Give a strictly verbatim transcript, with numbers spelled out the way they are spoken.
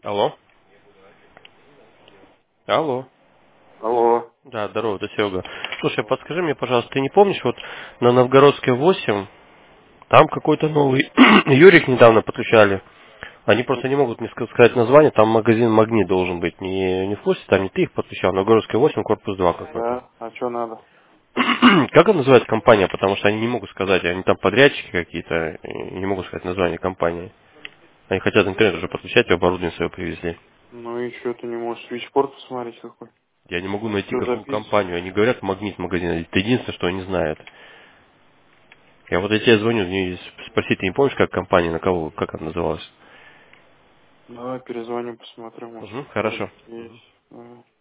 Алло. Алло. Алло. Да, здорово, это Серега. Слушай, подскажи мне, пожалуйста, ты не помнишь, вот на Новгородской восемь, там какой-то новый Юрик недавно подключали. Они просто не могут мне ска- сказать название, там магазин Магнит должен быть. Не, не в курсе, там не ты их подключал, Новгородская восемь, корпус два какой-то. Да, а что надо? Как он называется компания? Потому что они не могут сказать, они там подрядчики какие-то, и не могут сказать название компании. Они хотят интернет уже подключать, и оборудование свое привезли. Ну и что, ты не можешь свичпорт посмотреть какой? Я не могу найти Все какую записано. компанию. Они говорят Магнит магазин. Это единственное, что они знают. Я вот я тебе звоню, мне спросить, ты не помнишь, как компания, на кого, как она называлась? Давай перезвоним, посмотрим, может, Угу, вдруг хорошо. есть. Ага.